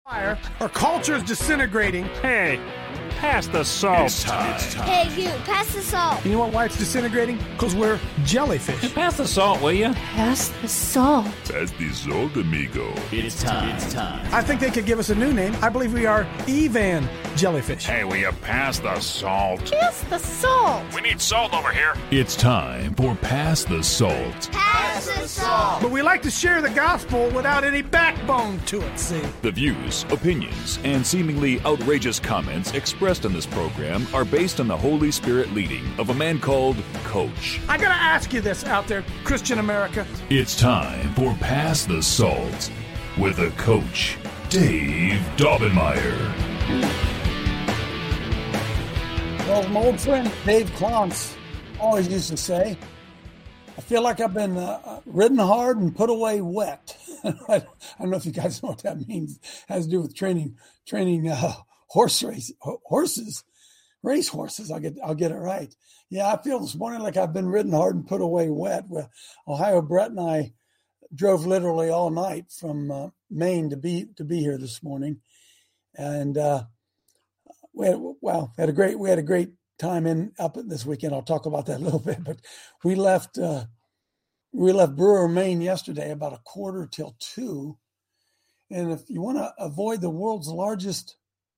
Our culture is disintegrating. Hey, pass the salt. It's time. Hey, you, pass the salt. You know what, why it's disintegrating? Because we're jellyfish. Pass the salt, will you? Pass the salt. Pass the salt, amigo. It's time. I think they could give us a new name. I believe we are Evan Jellyfish. Hey, will you pass the salt? Pass the salt. We need salt over here. It's time for Pass the Salt. Pass the salt. But we like to share the gospel without any backbone to it, see? The views, opinions, and seemingly outrageous comments expressed in this program are based on the Holy Spirit leading of a man called Coach. I gotta ask you this out there, Christian America. It's time for Pass the Salt with a coach, Dave Daubenmire. Well, my old friend Dave Klontz always used to say, I feel like I've been ridden hard and put away wet. I don't know if you guys know what that means. It has to do with training horses, race horses. I'll get it right. Yeah, I feel this morning like I've been ridden hard and put away wet. Well, Ohio Brett and I drove literally all night from Maine to be here this morning, and we had a great time up this weekend. I'll talk about that a little bit, but we left Brewer, Maine yesterday about 1:45. And if you want to avoid the world's largest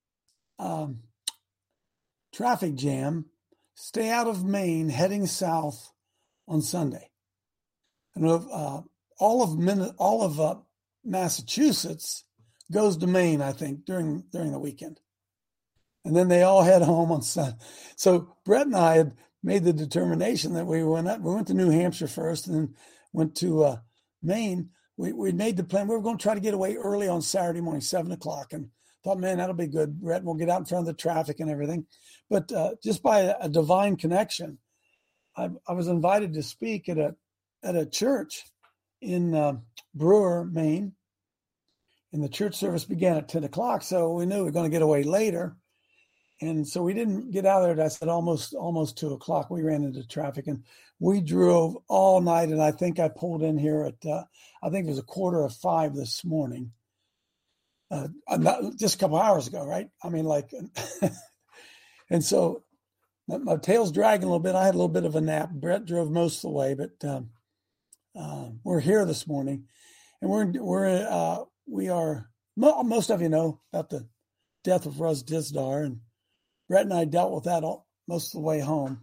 traffic jam, stay out of Maine heading south on Sunday. And all of Massachusetts goes to Maine, I think, during the weekend. And then they all head home on Sunday. So Brett and I had made the determination that we went to New Hampshire first and then went to Maine. We made the plan. We were going to try to get away early on Saturday morning, 7:00, and thought, man, that'll be good, Brett. We'll get out in front of the traffic and everything. But just by a divine connection, I was invited to speak at a church in Brewer, Maine. And the church service began at 10:00, so we knew we were going to get away later. And so we didn't get out of there. I said almost 2:00. We ran into traffic and we drove all night. And I think I pulled in here at, I think it was 4:45 this morning. Just a couple hours ago, right? I mean, and so my tail's dragging a little bit. I had a little bit of a nap. Brett drove most of the way, but we're here this morning, and we are. Most of you know about the death of Russ Dizdar, and Brett and I dealt with that most of the way home.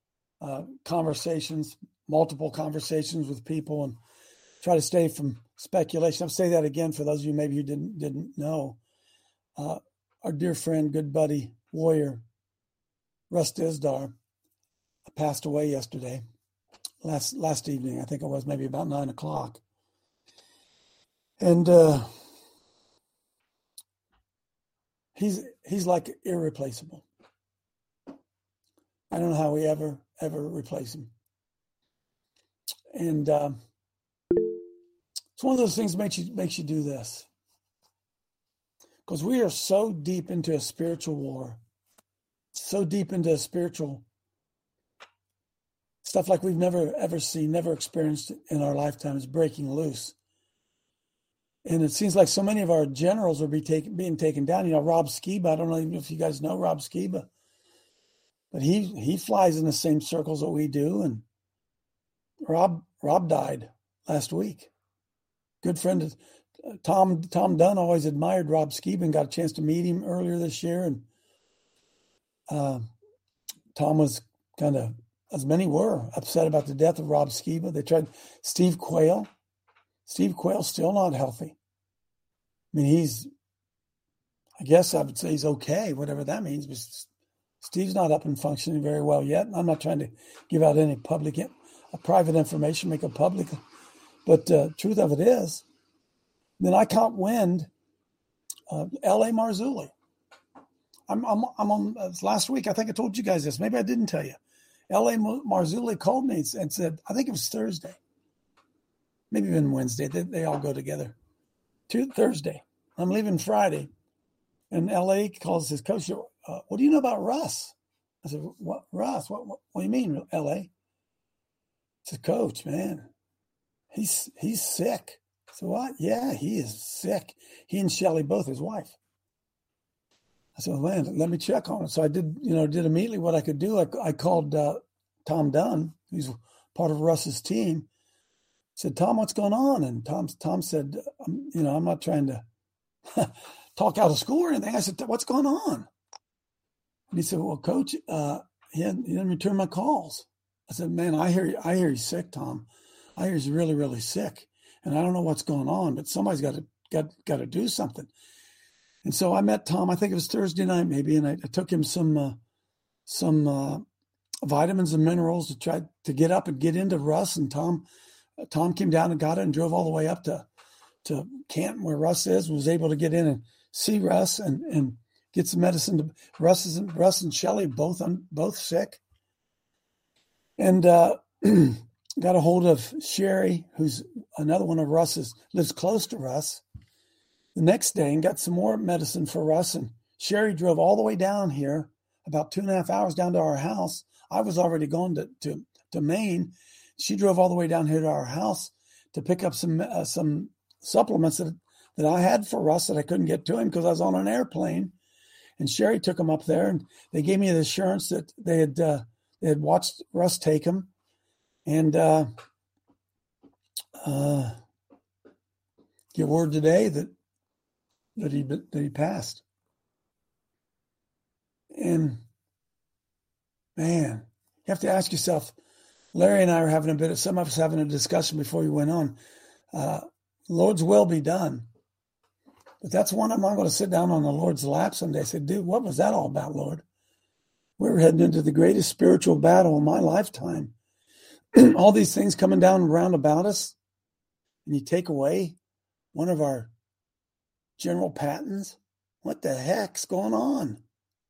Multiple conversations with people, and try to stay from speculation. I'll say that again for those of you maybe who didn't know. Our dear friend, good buddy, warrior, Russ Dizdar, passed away yesterday, last evening. I think it was maybe about 9:00. And he's like irreplaceable. I don't know how we ever replace him. And it's one of those things that makes you do this. Because we are so deep into a spiritual war, so deep into a spiritual stuff like we've never ever seen, never experienced in our lifetimes breaking loose. And it seems like so many of our generals are being taken down. You know, Rob Skiba, I don't know if you guys know Rob Skiba, but he flies in the same circles that we do. And Rob died last week. Good friend of Tom Dunn always admired Rob Skiba and got a chance to meet him earlier this year. And Tom was kind of, as many were, upset about the death of Rob Skiba. They tried Steve Quayle. Steve Quayle's still not healthy. I mean, I guess I would say he's okay, whatever that means, but Steve's not up and functioning very well yet. I'm not trying to give out any private information, make it public. But truth of it is, then I caught wind of L.A. Marzulli. I'm on last week. I think I told you guys this. Maybe I didn't tell you. L.A. Marzulli called me and said, I think it was Thursday, maybe even Wednesday. They all go together. Thursday. I'm leaving Friday. And L.A. calls his coach, what do you know about Russ? I said, what, Russ? What do you mean, L.A.? He said, Coach, man, he's sick. So what? Yeah, he is sick. He and Shelly both, his wife. I said, well, man, let me check on it. So I did immediately what I could do. I called Tom Dunn, who's part of Russ's team. Said, Tom, what's going on? And Tom said, I'm not trying to talk out of school or anything. I said, what's going on? And he said, well, Coach, he didn't return my calls. I said, man, I hear he's sick, Tom. I hear he's really, really sick. And I don't know what's going on, but somebody's got to do something. And so I met Tom, I think it was Thursday night maybe, and I took him some vitamins and minerals to try to get up and get into Russ. And Tom came down and got it and drove all the way up to Canton where Russ is, was able to get in and see Russ and get some medicine. Russ and Shelly both sick. And got a hold of Sherry, who's another one of Russ's, lives close to Russ, the next day and got some more medicine for Russ. And Sherry drove all the way down here, about 2.5 hours down to our house. I was already going to Maine. She drove all the way down here to our house to pick up some supplements that I had for Russ that I couldn't get to him because I was on an airplane. And Sherry took him up there, and they gave me the assurance that they had watched Russ take him, and get word today that he passed. And man, you have to ask yourself. Larry and I were having some of us having a discussion before we went on. Lord's will be done. But that's one I'm going to sit down on the Lord's lap someday. I said, dude, what was that all about, Lord? We were heading into the greatest spiritual battle of my lifetime. All these things coming down round about us, and you take away one of our general patents. What the heck's going on?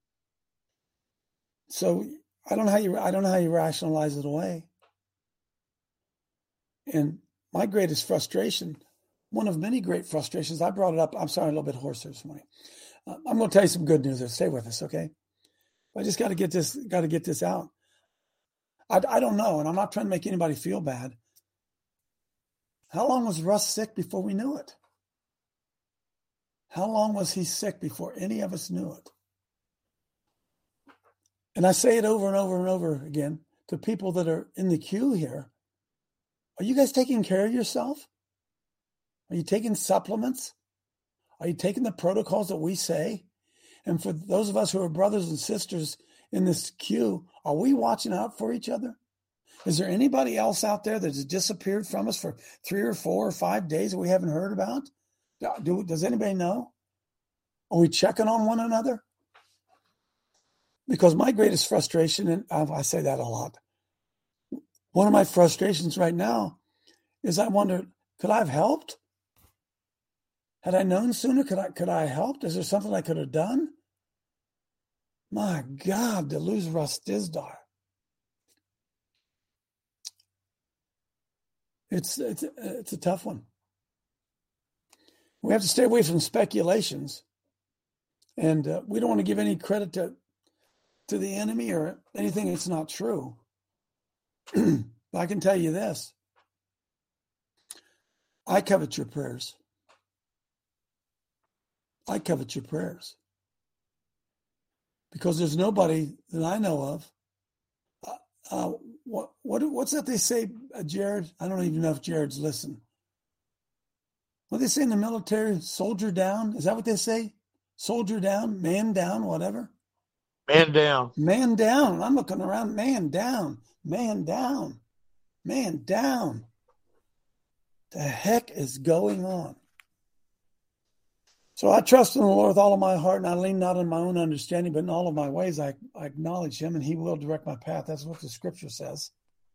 So I don't know how you rationalize it away. And my greatest frustration, one of many great frustrations, I brought it up. I'm sorry, I'm a little bit hoarse this morning. I'm going to tell you some good news there. Stay with us, okay? I just got to get this out. I don't know, and I'm not trying to make anybody feel bad. How long was Russ sick before we knew it? How long was he sick before any of us knew it? And I say it over and over and over again to people that are in the queue here. Are you guys taking care of yourself? Are you taking supplements? Are you taking the protocols that we say? And for those of us who are brothers and sisters in this queue, are we watching out for each other? Is there anybody else out there that has disappeared from us for 3 or 4 or 5 days that we haven't heard about? Does anybody know? Are we checking on one another? Because my greatest frustration, and I say that a lot, one of my frustrations right now is I wonder, could I have helped? Had I known sooner, could I have helped? Is there something I could have done? My God, to lose Russ Dizdar. It's a tough one. We have to stay away from speculations. And we don't want to give any credit to the enemy or anything that's not true. But I can tell you this. I covet your prayers. I covet your prayers. Because there's nobody that I know of. What's that they say, Jared? I don't even know if Jared's listening. What do they say in the military? Soldier down? Is that what they say? Soldier down, man down, whatever. Man down. Man down. I'm looking around. Man down. Man down. Man down. The heck is going on? So I trust in the Lord with all of my heart, and I lean not on my own understanding, but in all of my ways I acknowledge him, and he will direct my path. That's what the scripture says.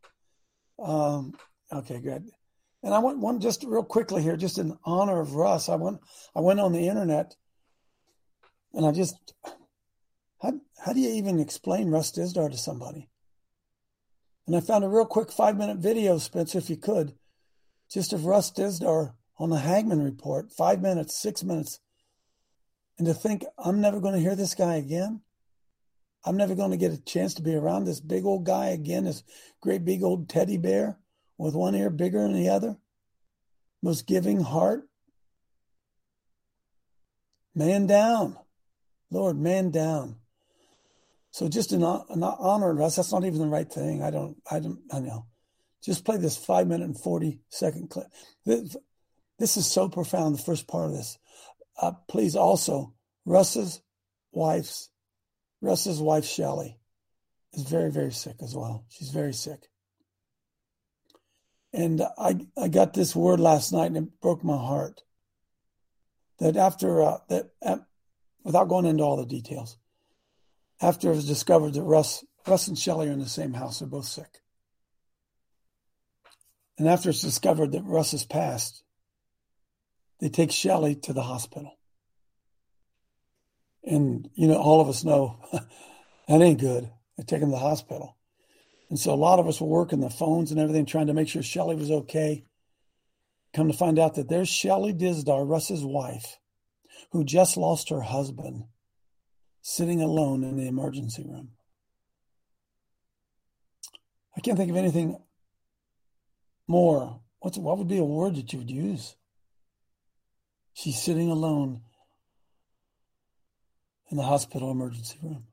Okay, good. And I want one just real quickly here, just in honor of Russ. I went on the internet, and I just, how do you even explain Russ Dizdar to somebody? And I found a real quick 5-minute video, Spencer, if you could, just of Russ Dizdar on the Hagman Report, 5 minutes, 6 minutes. And to think, I'm never going to hear this guy again. I'm never going to get a chance to be around this big old guy again, this great big old teddy bear with one ear bigger than the other. most giving heart. Man down. Lord, man down. So just in honor of us, that's not even the right thing. I know. Just play this 5 minute and 40-second clip. This is so profound, the first part of this. Please also, Russ's wife, Shelley, is very, very sick as well. She's very sick. And I got this word last night and it broke my heart. That after, without going into all the details, after it was discovered that Russ and Shelley are in the same house, they're both sick. And after it's discovered that Russ has passed, they take Shelley to the hospital. And, all of us know that ain't good. They take him to the hospital. And so a lot of us were working the phones and everything, trying to make sure Shelley was okay. Come to find out that there's Shelley Dizdar, Russ's wife, who just lost her husband, sitting alone in the emergency room. I can't think of anything more. What would be a word that you would use? She's sitting alone in the hospital emergency room.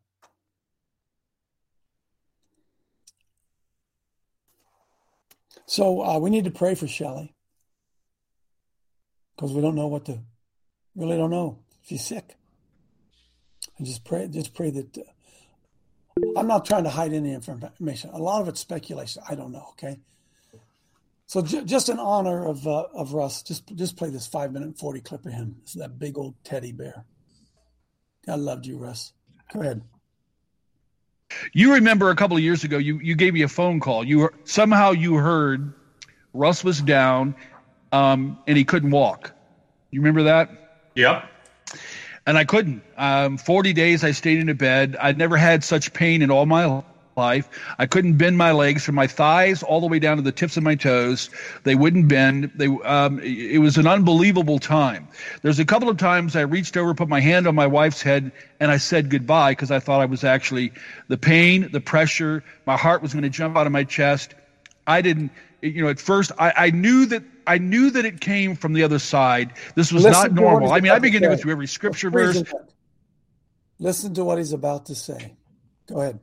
So we need to pray for Shelley because we don't know really don't know. She's sick. And just pray that I'm not trying to hide any information. A lot of it's speculation. I don't know. Okay. So just in honor of Russ, just play this 5 minute and 40 clip of him. It's that big old teddy bear. God loved you, Russ. Go ahead. You remember a couple of years ago, you gave me a phone call. You heard Russ was down, and he couldn't walk. You remember that? Yep. And I couldn't. 40 days I stayed in a bed. I'd never had such pain in all my life. I couldn't bend my legs from my thighs all the way down to the tips of my toes. They wouldn't bend. It was an unbelievable time. There's a couple of times I reached over, put my hand on my wife's head, and I said goodbye because I thought I was actually the pain, the pressure, my heart was going to jump out of my chest. I didn't, at first I knew that it came from the other side. This was not normal. I began to go through every scripture verse. Listen to what he's about to say. Go ahead.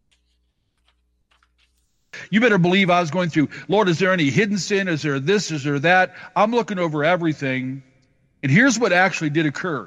You better believe I was going through, Lord, is there any hidden sin? Is there this? Is there that? I'm looking over everything. And here's what actually did occur.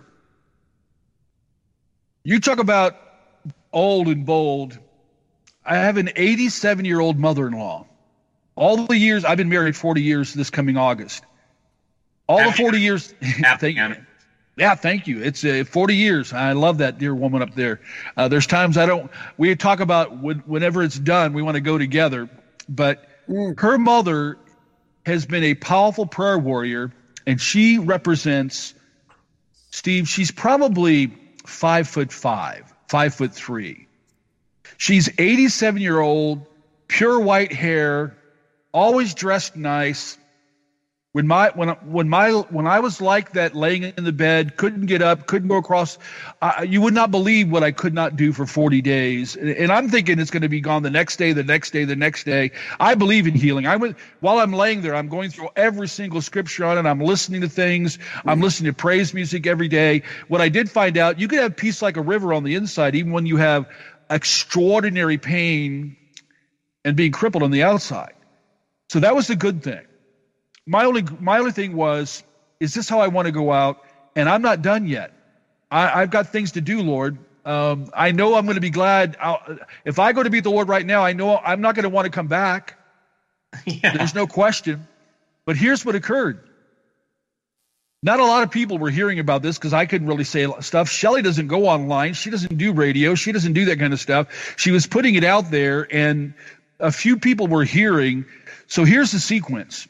You talk about old and bold. I have an 87-year-old mother-in-law. All the years, I've been married 40 years this coming August. All the 40 years. Thank you. Yeah, thank you. It's 40 years. I love that dear woman up there. There's times we talk about whenever it's done, we want to go together. But her mother has been a powerful prayer warrior, and she represents, Steve, she's probably 5'5", 5'3". She's 87-year-old, pure white hair, always dressed nice. When I was like that, laying in the bed, couldn't get up, couldn't go across, you would not believe what I could not do for 40 days. And I'm thinking it's going to be gone the next day, the next day, the next day. I believe in healing. While I'm laying there, I'm going through every single scripture on it. I'm listening to things. I'm listening to praise music every day. What I did find out, you can have peace like a river on the inside, even when you have extraordinary pain and being crippled on the outside. So that was the good thing. My only thing was, is this how I want to go out? And I'm not done yet. I've got things to do, Lord. I know I'm going to be glad. If I go to be with the Lord right now, I know I'm not going to want to come back. Yeah. There's no question. But here's what occurred. Not a lot of people were hearing about this because I couldn't really say stuff. Shelley doesn't go online. She doesn't do radio. She doesn't do that kind of stuff. She was putting it out there, and a few people were hearing. So here's the sequence.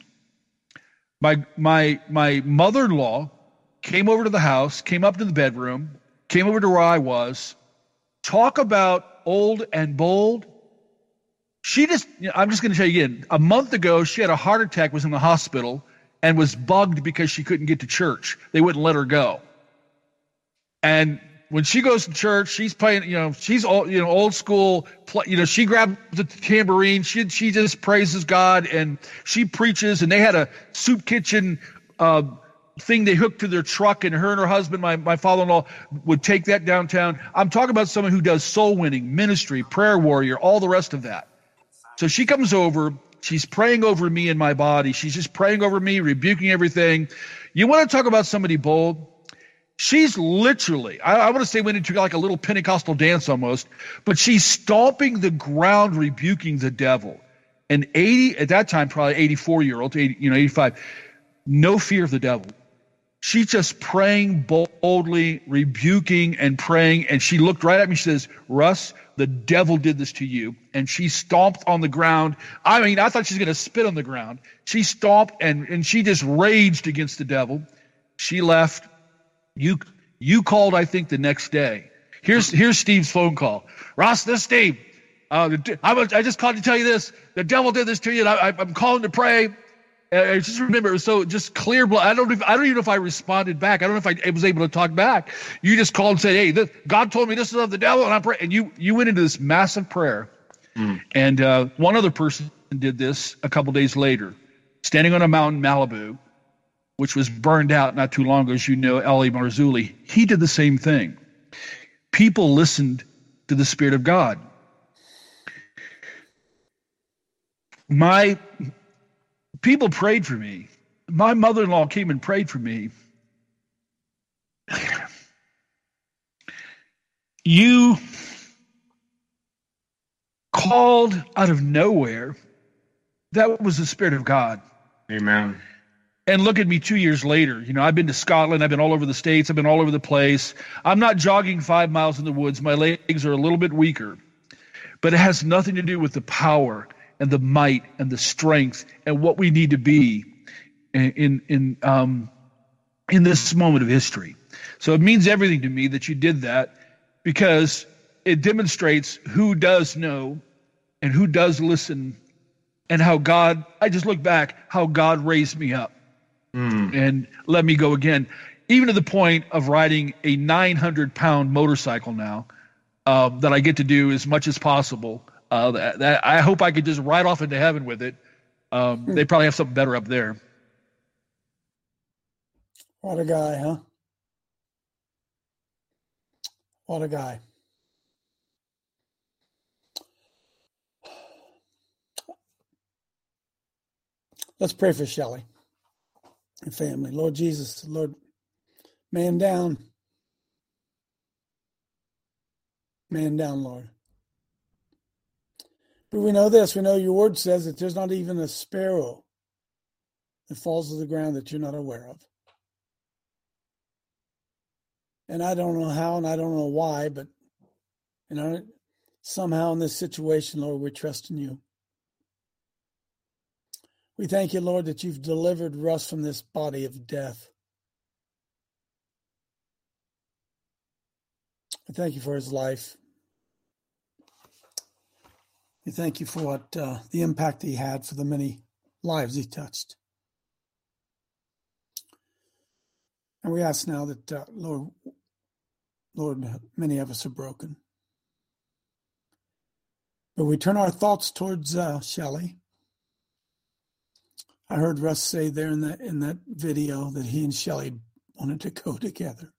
My mother-in-law came over to the house, came up to the bedroom, came over to where I was. Talk about old and bold. I'm just going to tell you again, a month ago, she had a heart attack, was in the hospital, and was bugged because she couldn't get to church. They wouldn't let her go. And when she goes to church, she's playing, she's old school, she grabs the tambourine, she just praises God, and she preaches, and they had a soup kitchen thing they hooked to their truck, and her husband, my father-in-law, would take that downtown. I'm talking about someone who does soul winning, ministry, prayer warrior, all the rest of that. So she comes over. She's praying over me and my body. She's just praying over me, rebuking everything. You want to talk about somebody bold? She's literally, I want to say went into like a little Pentecostal dance almost, but she's stomping the ground, rebuking the devil. And at that time, probably 84-year-old, 85, no fear of the devil. She's just praying boldly, rebuking and praying. And she looked right at me. She says, Russ, the devil did this to you. And she stomped on the ground. I mean, I thought she was going to spit on the ground. She stomped and she just raged against the devil. She left. You called, I think, the next day. Here's Steve's phone call. Ross, this is Steve. I just called to tell you this. The devil did this to you. And I'm calling to pray. I just remember it was so just clear. I don't even know if I responded back. I don't know if I was able to talk back. You just called and said, "Hey, God told me this is of the devil," and I'm praying. And you went into this massive prayer. And one other person did this a couple days later, standing on a mountain, Malibu, which was burned out not too long ago, as you know, L.A. Marzulli. He did the same thing. People listened to the Spirit of God. People prayed for me. My mother-in-law came and prayed for me. You called out of nowhere. That was the Spirit of God. Amen. And look at me 2 years later. I've been to Scotland. I've been all over the States. I've been all over the place. I'm not jogging 5 miles in the woods. My legs are a little bit weaker. But it has nothing to do with the power and the might and the strength and what we need to be in this moment of history. So it means everything to me that you did that, because it demonstrates who does know and who does listen, and how God, I just look back, how God raised me up and let me go again, even to the point of riding a 900-pound motorcycle now that I get to do as much as possible. That I hope I could just ride off into heaven with it. They probably have something better up there. What a guy, huh? What a guy. Let's pray for Shelley and family. Lord Jesus, Lord, man down. Man down, Lord. But we know this. We know your word says that there's not even a sparrow that falls to the ground that you're not aware of. And I don't know how and I don't know why, but somehow in this situation, Lord, we're trusting you. We thank you, Lord, that you've delivered Russ from this body of death. I thank you for his life. We thank you for what the impact he had, for the many lives he touched. And we ask now that, Lord, many of us are broken. But we turn our thoughts towards Shelley. I heard Russ say there in that video that he and Shelley wanted to go together.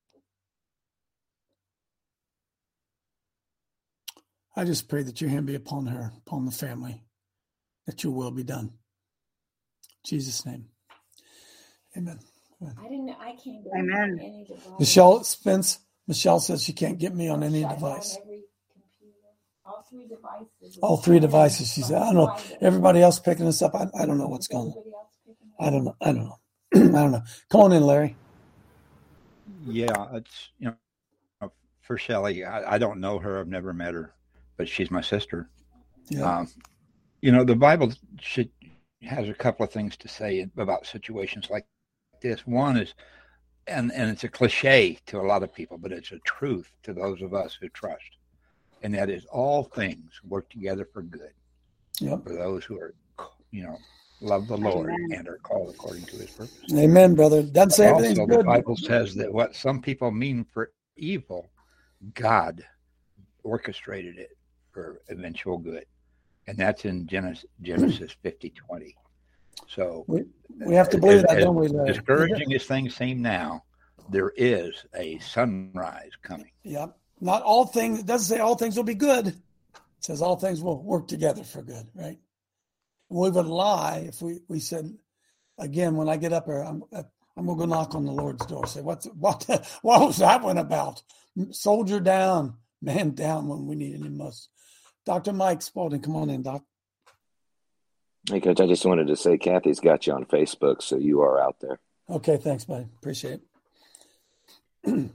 I just pray that your hand be upon her, upon the family, that your will be done. In Jesus' name. Amen. I can't get on any device. Michelle says she can't get me on any device. Every computer, all three devices. All three devices. She said, I don't know. Everybody else picking us up. I don't know what's going on. I don't know. I don't know. Come on in, Larry. Yeah, it's, for Shelley, I don't know her. I've never met her, but she's my sister. Yeah. The Bible has a couple of things to say about situations like this. One is, and it's a cliche to a lot of people, but it's a truth to those of us who trust. And that is, all things work together for good. Yep. For those who are, love the Lord and are called according to his purpose. Amen, brother. Doesn't say everything's also, good. The Bible says that what some people mean for evil, God orchestrated it for eventual good. And that's in Genesis 50:20. So we have to believe that, don't we, Larry? Discouraging as things seem now, there is a sunrise coming. Yep. Not all things. It doesn't say all things will be good. It says all things will work together for good, right? We would lie if we said, again, when I get up here, I'm going to go knock on the Lord's door. Say, what was that one about? Soldier down, man down when we needed him most. Dr. Mike Spalding, come on in, Doc. Hey, Coach, I just wanted to say Kathy's got you on Facebook, so you are out there. Okay, thanks, buddy. Appreciate it.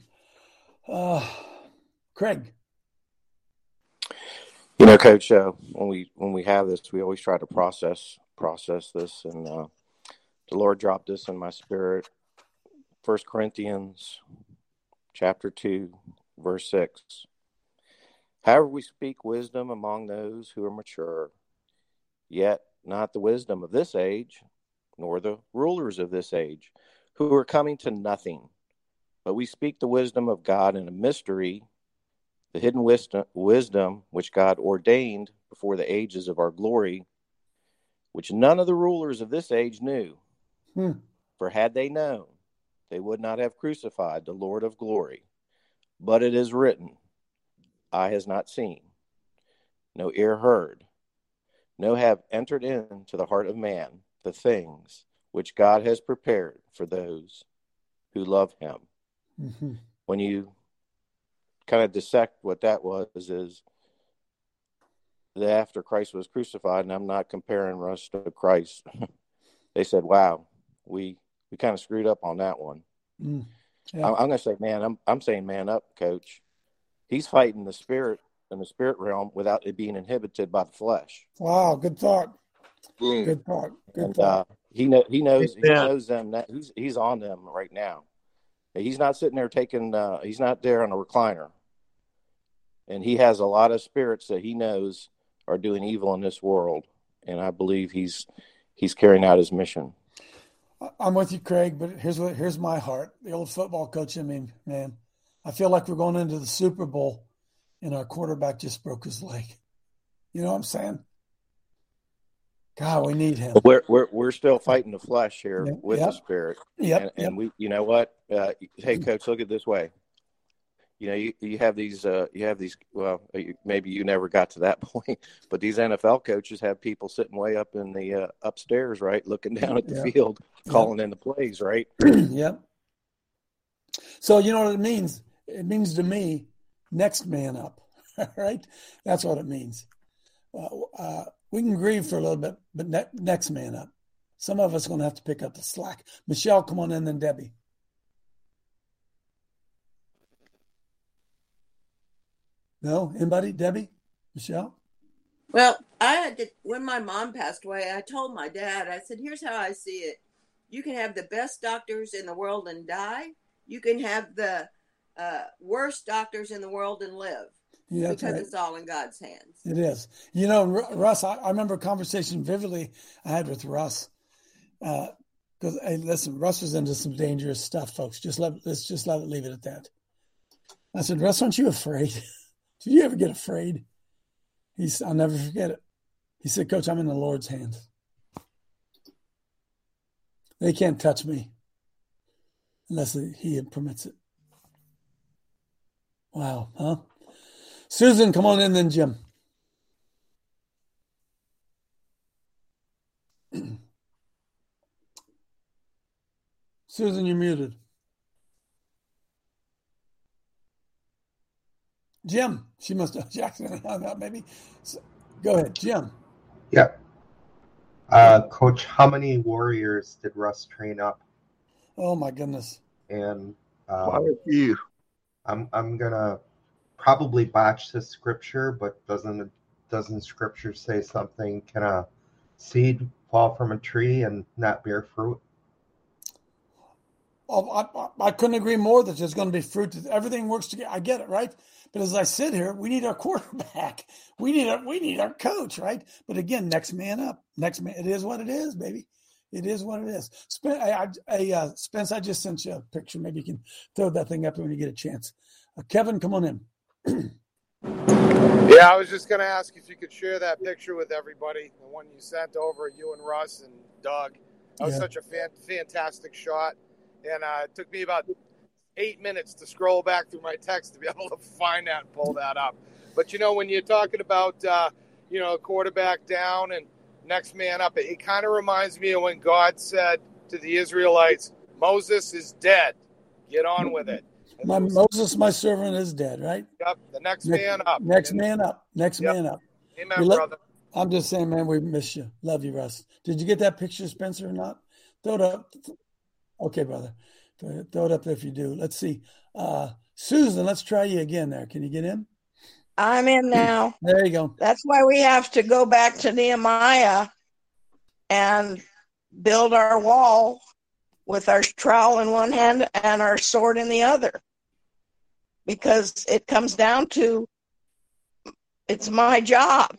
Craig. You know, Coach, when we have this, we always try to process this, and the Lord dropped this in my spirit. 1 Corinthians chapter 2, verse 6. However, we speak wisdom among those who are mature, yet not the wisdom of this age, nor the rulers of this age, who are coming to nothing. But we speak the wisdom of God in a mystery, the hidden wisdom which God ordained before the ages of our glory, which none of the rulers of this age knew. For had they known, they would not have crucified the Lord of glory. But it is written, eye has not seen, no ear heard, no have entered into the heart of man the things which God has prepared for those who love him. Mm-hmm. When you kind of dissect what that was, is that after Christ was crucified, and I'm not comparing Russ to Christ, they said, wow, we kind of screwed up on that one. Yeah. I'm going to say, man, I'm saying man up, Coach. He's fighting the spirit in the spirit realm without it being inhibited by the flesh. Wow, good thought. Good thought. Good thought. He knows them. That he's on them right now. He's not sitting there he's not there on a recliner. And he has a lot of spirits that he knows are doing evil in this world. And I believe he's carrying out his mission. I'm with you, Craig, but here's my heart. The old football coach in me, man. I feel like we're going into the Super Bowl and our quarterback just broke his leg. You know what I'm saying? God, we need him. We're still fighting the flesh here with the spirit. And we, you know what? Hey, Coach, look at it this way. You know, you have these. Well, maybe you never got to that point, but these NFL coaches have people sitting way up in the upstairs, right, looking down at the field, calling in the plays, right? Yep. So you know what it means? It means to me, next man up, right? That's what it means. We can grieve for a little bit, but next man up. Some of us are going to have to pick up the slack. Michelle, come on in, then Debbie. No? Anybody? Debbie? Michelle? Well, when my mom passed away, I told my dad, I said, here's how I see it. You can have the best doctors in the world and die. You can have the worst doctors in the world and live. Yeah, because right. It's all in God's hands. It is. You know, Russ, I remember a conversation vividly I had with Russ. Because, hey, listen, Russ was into some dangerous stuff, folks. Let's leave it at that. I said, Russ, aren't you afraid? Did you ever get afraid? I'll never forget it. He said, Coach, I'm in the Lord's hands. They can't touch me unless he permits it. Wow, huh? Susan, come on in then, Jim. Susan, you're muted. Jim, she must have Jackson hung up maybe. So, go ahead, Jim. Yeah. Coach, how many warriors did Russ train up? Oh my goodness. And quite a few. I'm gonna probably botch this scripture, but doesn't scripture say something? Can a seed fall from a tree and not bear fruit? Oh, I couldn't agree more that there's going to be fruit. Everything works together. I get it, right? But as I sit here, we need our quarterback. We need our coach, right? But again, next man up. Next man. It is what it is, baby. It is what it is. Spence, I just sent you a picture. Maybe you can throw that thing up when you get a chance. Kevin, come on in. Yeah, I was just going to ask if you could share that picture with everybody, the one you sent over, you and Russ and Doug. That was such a fantastic shot, and it took me about 8 minutes to scroll back through my text to be able to find that and pull that up. But, when you're talking about, quarterback down and next man up, it kind of reminds me of when God said to the Israelites, Moses is dead. Get on with it. Moses, my servant, is dead, right? Yep, the next man up. Next man up. Amen, brother. I'm just saying, man, we miss you. Love you, Russ. Did you get that picture, Spencer, or not? Throw it up. Okay, brother. Throw it up if you do. Let's see. Susan, let's try you again there. Can you get in? I'm in now. There you go. That's why we have to go back to Nehemiah and build our wall with our trowel in one hand and our sword in the other. Because it comes down to, it's my job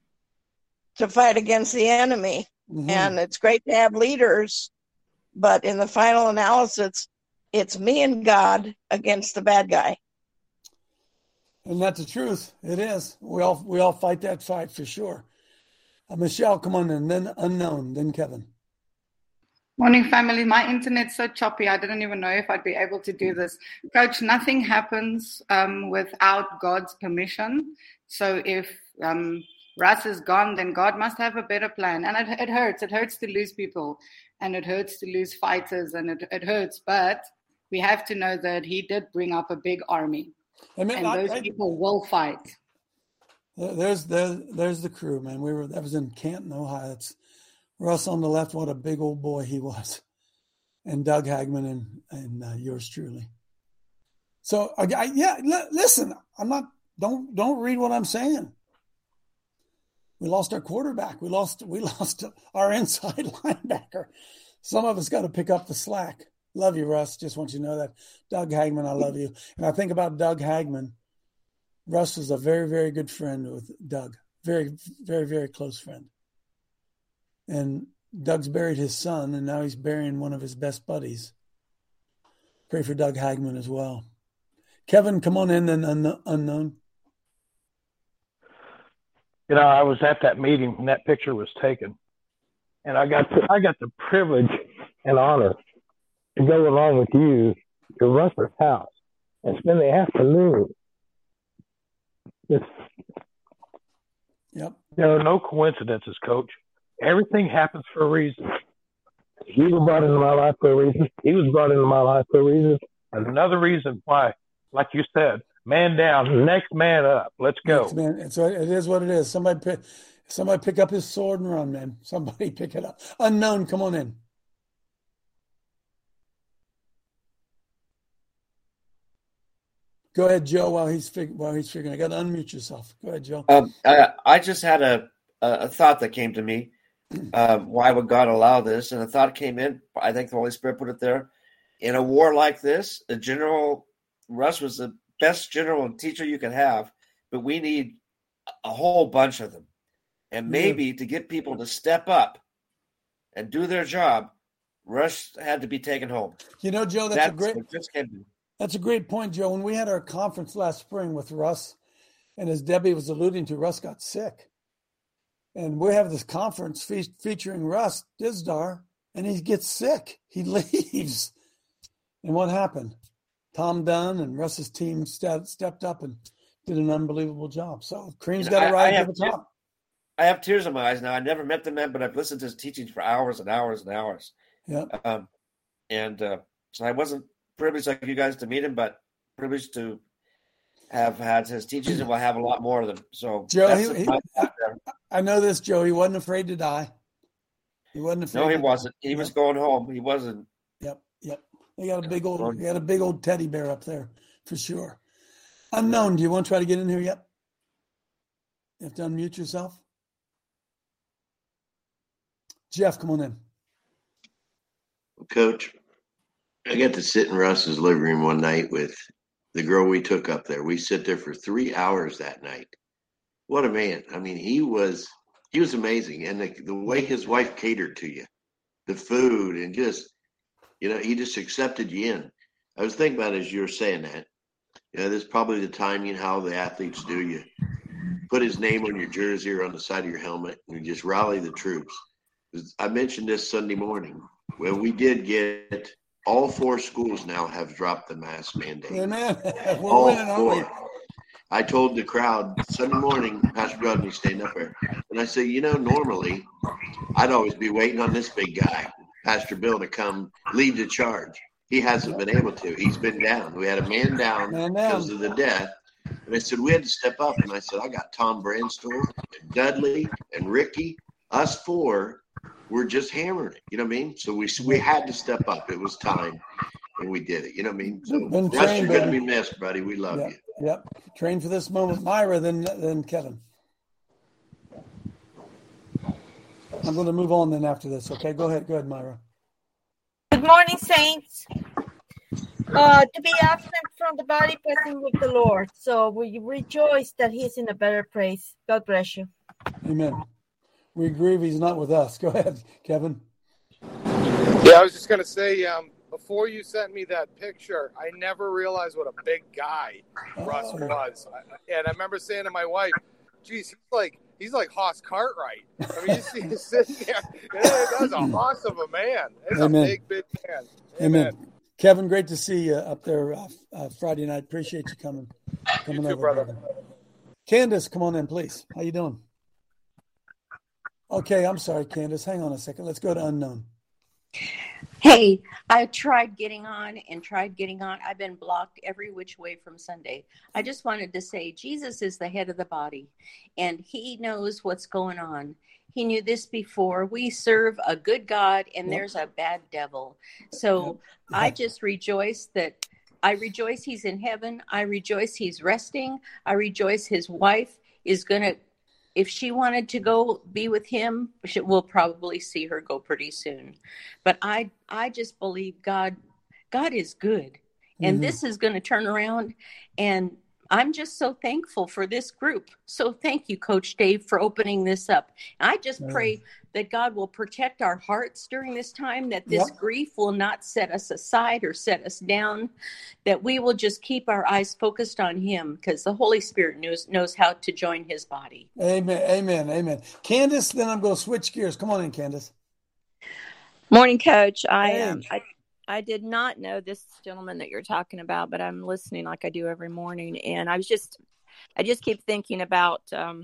to fight against the enemy. Mm-hmm. And it's great to have leaders, but in the final analysis, it's me and God against the bad guy. And that's the truth. It is. We all fight that fight for sure. Michelle, come on in. Then Unknown, then Kevin. Morning, family. My internet's so choppy, I didn't even know if I'd be able to do this. Coach, nothing happens without God's permission. So if Russ is gone, then God must have a better plan. And it hurts. It hurts to lose people, and it hurts to lose fighters, and it hurts. But we have to know that he did bring up a big army, and those people will fight. There's the crew, man. That was in Canton, Ohio. It's Russ on the left. What a big old boy he was, and Doug Hagman and yours truly. So listen, I'm not. Don't read what I'm saying. We lost our quarterback. We lost our inside linebacker. Some of us got to pick up the slack. Love you, Russ. Just want you to know that. Doug Hagman, I love you. And I think about Doug Hagman. Russ was a very, very good friend with Doug. Very, very, very close friend. And Doug's buried his son, and now he's burying one of his best buddies. Pray for Doug Hagman as well. Kevin, come on in, then Unknown. I was at that meeting when that picture was taken, and I got the privilege and honor to go along with you to Russ's house and spend the afternoon. Yep. There are no coincidences, Coach. Everything happens for a reason. You were brought into my life for a reason. He was brought into my life for a reason. And another reason why, like you said, man down, next man up. Let's go. Next man. So it is what it is. Somebody pick up his sword and run, man. Somebody pick it up. Unknown, come on in. Go ahead, Joe, while he's figuring. I got to unmute yourself. Go ahead, Joe. I just had a thought that came to me. Why would God allow this? And the thought came in. I think the Holy Spirit put it there. In a war like this, Russ was the best general and teacher you could have, but we need a whole bunch of them. And maybe to get people to step up and do their job, Russ had to be taken home. Joe, that's a great point, Joe. When we had our conference last spring with Russ, and as Debbie was alluding to, Russ got sick. And we have this conference featuring Russ Dizdar, and he gets sick. He leaves. And what happened? Tom Dunn and Russ's team stepped up and did an unbelievable job. So Cream's got to ride to the top. I have tears in my eyes now. I never met the man, but I've listened to his teachings for hours and hours and hours. Yeah. So I wasn't privileged like you guys to meet him, but privileged to have had his teachings, and we'll have a lot more of them. So, Joe, I know this, Joe. He wasn't afraid to die. He wasn't afraid. No, he wasn't. He was going home. He wasn't. Yep. They got a big old teddy bear up there for sure. Unknown, do you want to try to get in here yet? You have to unmute yourself. Jeff, come on in. Coach, I got to sit in Russ's living room one night with the girl we took up there. We sit there for 3 hours that night. What a man. I mean, he was amazing. And the way his wife catered to you, the food, and just, he just accepted you in. I was thinking about it as you were saying that. Yeah, this is probably the time, you know how the athletes do. You put his name on your jersey or on the side of your helmet, and you just rally the troops. I mentioned this Sunday morning. Well, we did get all 4 schools now have dropped the mask mandate. Amen. We're All winning, aren't we? 4. I told the crowd Sunday morning, Pastor Rodney staying up there, and I said, normally I'd always be waiting on this big guy, Pastor Bill, to come lead the charge. He hasn't been able to. He's been down. We had a man down because of the death. And I said, we had to step up. And I said, I got Tom Branstall and Dudley and Ricky. Us 4 were just hammering it. You know what I mean? So we had to step up. It was time. And we did it. You know what I mean? So Russ, you're going to be missed, buddy. We love you. Yep. Train for this moment. Myra, then Kevin. I'm going to move on then after this. Okay, go ahead, Myra. Good morning, saints. To be absent from the body, present with the Lord. So we rejoice that he's in a better place. God bless you. Amen. We grieve he's not with us. Go ahead, Kevin. Yeah, I was just going to say, before you sent me that picture, I never realized what a big guy Russ was. And I remember saying to my wife, geez, he's like Hoss Cartwright. I mean, you see him sitting there. That's a hoss of a man. It's a big man. Amen. Kevin, great to see you up there Friday night. Appreciate you coming you too, over, brother. Candace, come on in, please. How you doing? Okay, I'm sorry, Candace. Hang on a second. Let's go to unknown. Hey, I tried getting on. I've been blocked every which way from Sunday. I just wanted to say Jesus is the head of the body, and he knows what's going on. He knew this before. We serve a good God, and there's a bad devil. So I just rejoice he's in heaven. I rejoice he's resting. I rejoice his wife is going to, if she wanted to go be with him, we'll probably see her go pretty soon. But I just believe God is good. And this is going to turn around. And I'm just so thankful for this group. So thank you, Coach Dave, for opening this up. And I just pray that God will protect our hearts during this time, that this grief will not set us aside or set us down, that we will just keep our eyes focused on him, because the Holy Spirit knows how to join his body. Amen. Candace, then I'm going to switch gears. Come on in, Candace. Morning, Coach. I did not know this gentleman that you're talking about, but I'm listening like I do every morning. And I just keep thinking about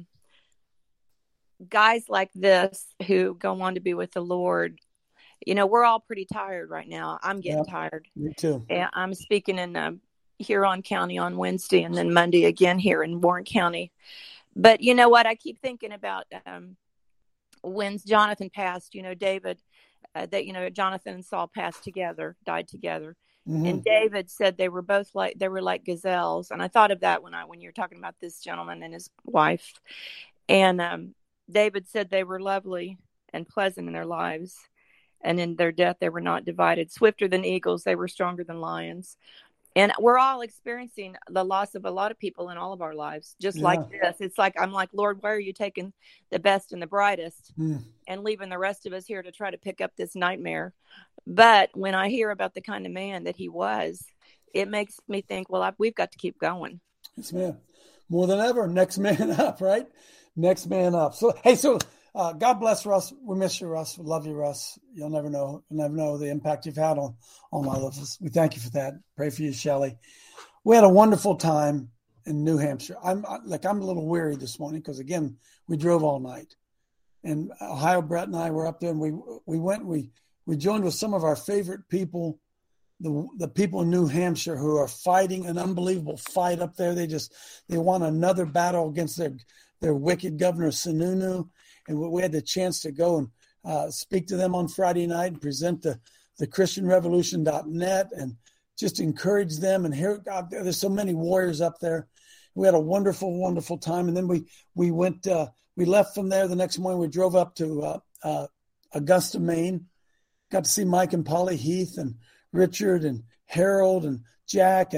guys like this who go on to be with the Lord. We're all pretty tired right now. I'm getting tired. Me too. And I'm speaking in Huron County on Wednesday, and then Monday again here in Warren County. But you know what? I keep thinking about when Jonathan passed, David, Jonathan and Saul died together. Mm-hmm. And David said they were like gazelles. And I thought of that when you're talking about this gentleman and his wife. And David said they were lovely and pleasant in their lives. And in their death, they were not divided. Swifter than eagles, they were stronger than lions. And we're all experiencing the loss of a lot of people in all of our lives, just like this. It's like, I'm like, Lord, why are you taking the best and the brightest and leaving the rest of us here to try to pick up this nightmare? But when I hear about the kind of man that he was, it makes me think, well, we've got to keep going. Yes, ma'am. More than ever. Next man up, right? Next man up. So, hey, God bless Russ. We miss you, Russ. We love you, Russ. You'll never know the impact you've had on all of us. We thank you for that. Pray for you, Shelley. We had a wonderful time in New Hampshire. I'm a little weary this morning because, again, we drove all night. And Ohio, Brett and I were up there, and we joined with some of our favorite people, the people in New Hampshire who are fighting an unbelievable fight up there. They won another battle against their wicked governor, Sununu. And we had the chance to go and speak to them on Friday night and present the ChristianRevolution.net and just encourage them. And hear God, there's so many warriors up there. We had a wonderful, wonderful time. And then we went, we left from there the next morning. We drove up to Augusta, Maine. Got to see Mike and Polly Heath and Richard and Harold and Jack and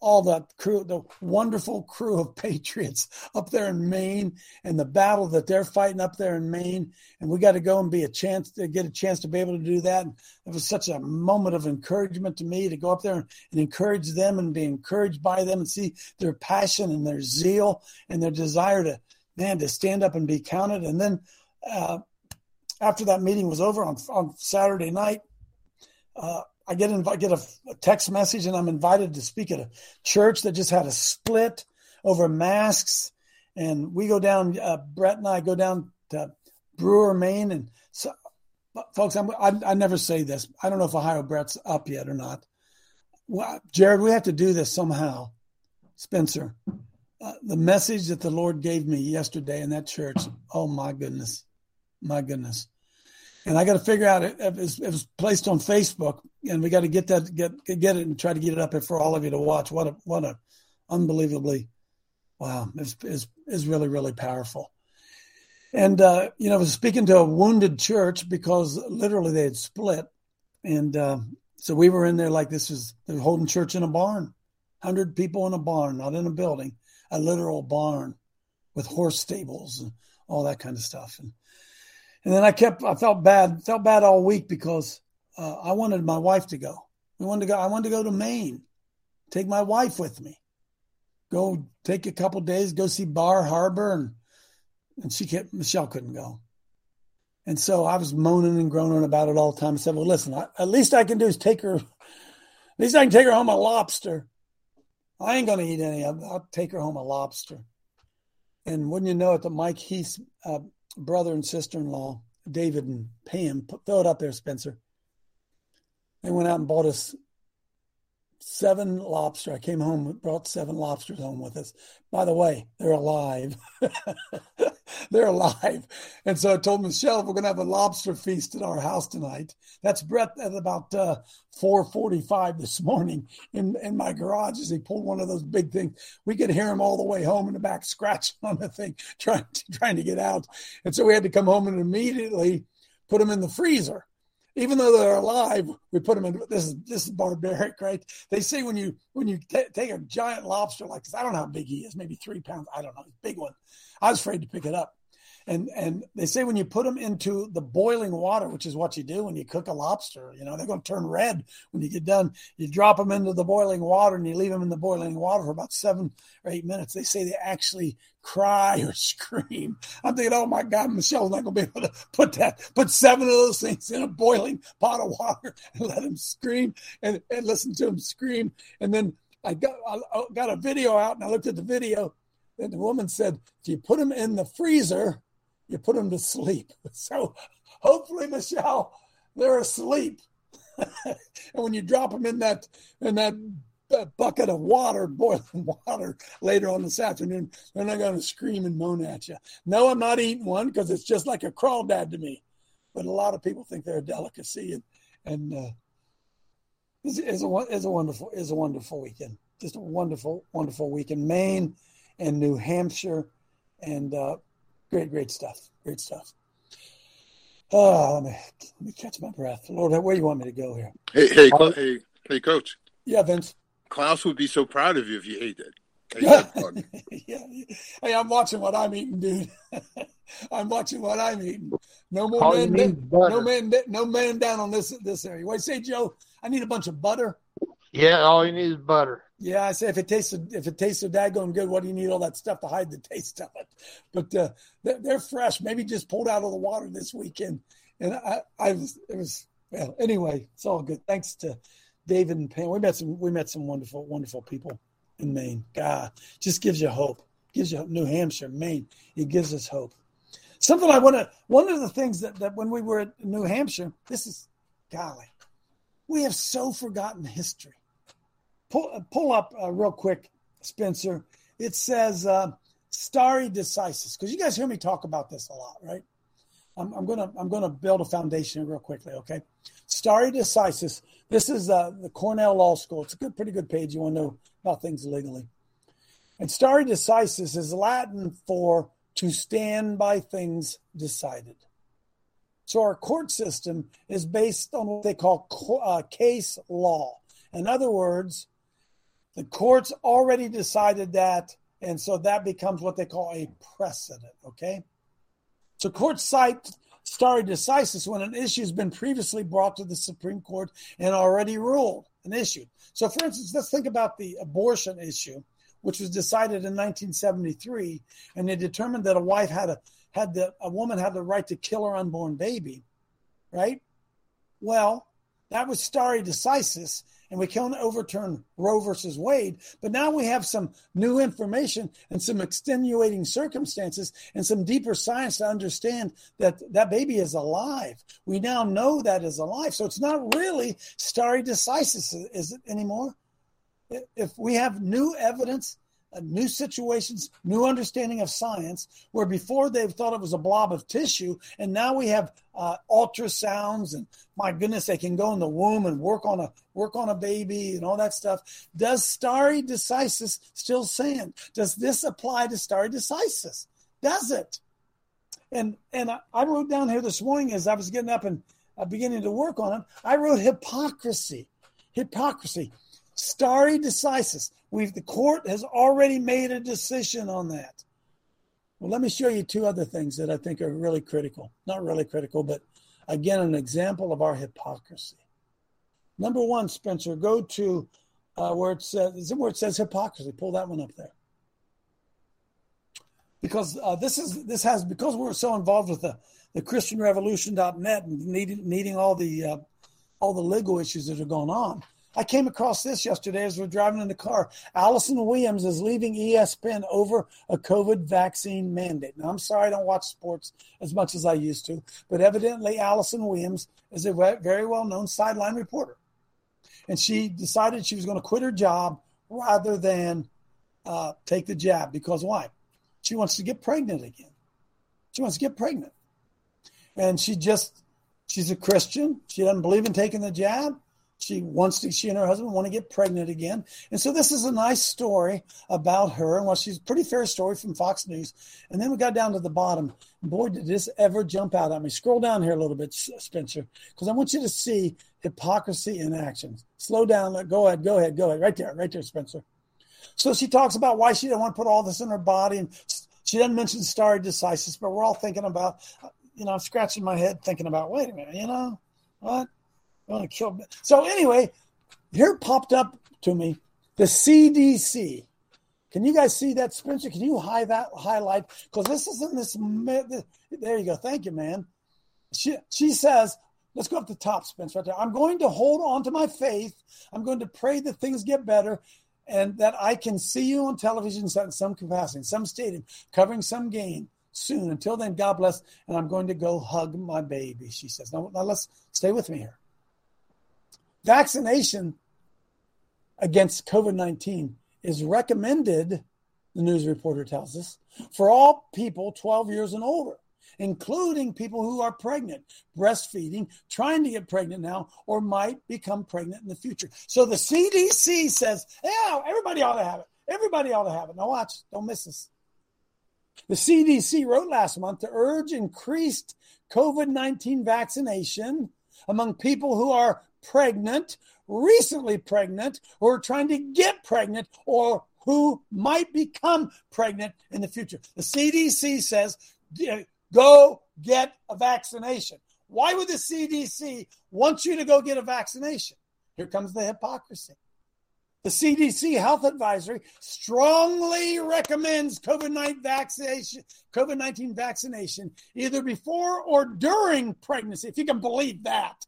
all the crew, the wonderful crew of patriots up there in Maine, and the battle that they're fighting up there in Maine. And we got to go and get a chance to be able to do that. And it was such a moment of encouragement to me to go up there and encourage them and be encouraged by them and see their passion and their zeal and their desire to stand up and be counted. And then after that meeting was over on Saturday night, I get a text message, and I'm invited to speak at a church that just had a split over masks. And we go down, Brett and I go down to Brewer, Maine. And so, folks, I never say this. I don't know if Ohio Brett's up yet or not. Well, Jared, we have to do this somehow. Spencer, the message that the Lord gave me yesterday in that church, oh my goodness. And I got to figure out it was placed on Facebook, and we got to get it and try to get it up here for all of you to watch. What a unbelievably, wow, it's really, really powerful. And, I was speaking to a wounded church because literally they had split. And so we were in there like they're holding church in a barn, 100 people in a barn, not in a building, a literal barn with horse stables and all that kind of stuff. And then I felt bad all week because I wanted my wife to go. I wanted to go to Maine, take my wife with me, go take a couple of days, go see Bar Harbor, and Michelle couldn't go. And so I was moaning and groaning about it all the time. I said, well, listen, at least I can do is take her. At least I can take her home a lobster. I ain't going to eat any of it. I'll take her home a lobster. And wouldn't you know it, that Mike Heath's brother and sister-in-law, David and Pam, throw it up there, Spencer. They went out and bought us 7 lobster. I came home, brought 7 lobsters home with us. By the way, they're alive. They're alive. And so I told Michelle, we're going to have a lobster feast at our house tonight. That's Brett at about 4:45 this morning in my garage as he pulled one of those big things. We could hear him all the way home in the back scratching on the thing, trying to get out. And so we had to come home and immediately put them in the freezer. Even though they're alive, we put them in. This is barbaric, right? They say when you take a giant lobster like this, I don't know how big he is, maybe 3 pounds. I don't know, big one. I was afraid to pick it up. And they say when you put them into the boiling water, which is what you do when you cook a lobster, they're going to turn red when you get done. You drop them into the boiling water and you leave them in the boiling water for about 7 or 8 minutes. They say they actually cry or scream. I'm thinking, oh my God, Michelle's not going to be able to put 7 of those things in a boiling pot of water and let them scream and listen to them scream. And then I got a video out and I looked at the video and the woman said, if you put them in the freezer, you put them to sleep. So hopefully, Michelle, they're asleep. And when you drop them in that bucket of water, boiling water, later on this afternoon, they're not going to scream and moan at you. No, I'm not eating one because it's just like a crawdad to me. But a lot of people think they're a delicacy, and it's a wonderful weekend. Just a wonderful, wonderful weekend. Maine and New Hampshire, and great stuff. Great stuff. Oh, let me catch my breath. Lord, where do you want me to go here? Hey, Coach. Yeah, Vince. Klaus would be so proud of you if you ate it. Yeah. Hey, I'm watching what I'm eating, dude. I'm watching what I'm eating. No more no man down on this area. What do you say, Joe? I need a bunch of butter. Yeah, all you need is butter. Yeah, I say if it tastes so daggone good, what do you need all that stuff to hide the taste of it? But they're fresh, maybe just pulled out of the water this weekend. And anyway, it's all good. Thanks to David and Pam. We met some wonderful, wonderful people in Maine. God, just gives you hope. Gives you hope. New Hampshire, Maine. It gives us hope. Something one of the things that when we were at New Hampshire, we have so forgotten history. Pull up real quick, Spencer. It says stare decisis, because you guys hear me talk about this a lot, right? I'm gonna build a foundation real quickly, okay? Stare decisis. This is the Cornell Law School. It's a pretty good page. You want to know about things legally. And stare decisis is Latin for to stand by things decided. So our court system is based on what they call case law. In other words, The courts already decided that, and so that becomes what they call a precedent, okay? So courts cite stare decisis when an issue has been previously brought to the Supreme Court and already ruled and issued. So, for instance, let's think about the abortion issue, which was decided in 1973, and they determined that a woman had the right to kill her unborn baby, right? Well, that was stare decisis, and we can't overturn Roe versus Wade. But now we have some new information and some extenuating circumstances and some deeper science to understand that that baby is alive. We now know that is alive. So it's not really stare decisis, is it anymore? If we have new evidence, new situations, new understanding of science, where before they've thought it was a blob of tissue, and now we have ultrasounds, and my goodness, they can go in the womb and work on a baby and all that stuff. Does stare decisis still stand? Does this apply to stare decisis? Does it? And I wrote down here this morning as I was getting up and beginning to work on it, I wrote hypocrisy. Stare decisis. The court has already made a decision on that. Well, let me show you two other things that I think are really critical. Not really critical, but again, an example of our hypocrisy. Number one, Spencer, go to where it says hypocrisy. Pull that one up there. Because because we're so involved with the ChristianRevolution.net and needing all the legal issues that are going on. I came across this yesterday as we're driving in the car. Allison Williams is leaving ESPN over a COVID vaccine mandate. Now, I'm sorry I don't watch sports as much as I used to, but evidently Allison Williams is a very well-known sideline reporter. And she decided she was going to quit her job rather than take the jab. Because why? She wants to get pregnant again. She wants to get pregnant. And she's a Christian. She doesn't believe in taking the jab. She and her husband want to get pregnant again. And so this is a nice story about her. And she's a pretty fair story from Fox News. And then we got down to the bottom. Boy, did this ever jump out at me. Scroll down here a little bit, Spencer, because I want you to see hypocrisy in action. Slow down. Go ahead. Right there, Spencer. So she talks about why she didn't want to put all this in her body. And she doesn't mention stare decisis, but we're all thinking about, I'm scratching my head thinking about, wait a minute, what? I want to kill me. So anyway, here popped up to me the CDC. Can you guys see that, Spencer? Can you highlight? Because this isn't this. There you go. Thank you, man. She says, let's go up the top, Spencer, right there. I'm going to hold on to my faith. I'm going to pray that things get better and that I can see you on television in some capacity, in some stadium, covering some game soon. Until then, God bless. And I'm going to go hug my baby, she says. Now let's stay with me here. Vaccination against COVID-19 is recommended, the news reporter tells us, for all people 12 years and older, including people who are pregnant, breastfeeding, trying to get pregnant now, or might become pregnant in the future. So the CDC says, yeah, everybody ought to have it. Everybody ought to have it. Now watch, don't miss this. The CDC wrote last month to urge increased COVID-19 vaccination among people who are pregnant, recently pregnant, or trying to get pregnant, or who might become pregnant in the future. The CDC says, go get a vaccination. Why would the CDC want you to go get a vaccination? Here comes the hypocrisy. The CDC Health Advisory strongly recommends COVID-19 vaccination either before or during pregnancy, if you can believe that,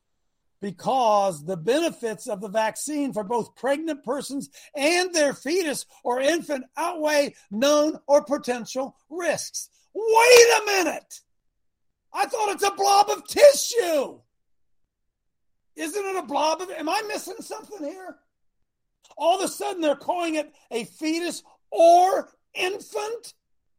because the benefits of the vaccine for both pregnant persons and their fetus or infant outweigh known or potential risks. Wait a minute. I thought it's a blob of tissue. Isn't it a blob of, am I missing something here? All of a sudden they're calling it a fetus or infant.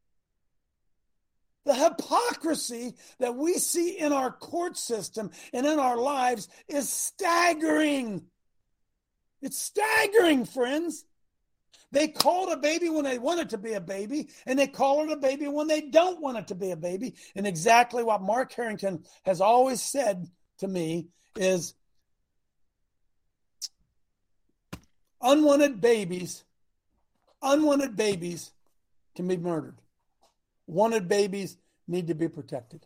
The hypocrisy that we see in our court system and in our lives is staggering. It's staggering, friends. They call it a baby when they want it to be a baby, and they call it a baby when they don't want it to be a baby. And exactly what Mark Harrington has always said to me is, unwanted babies can be murdered. Wanted babies need to be protected.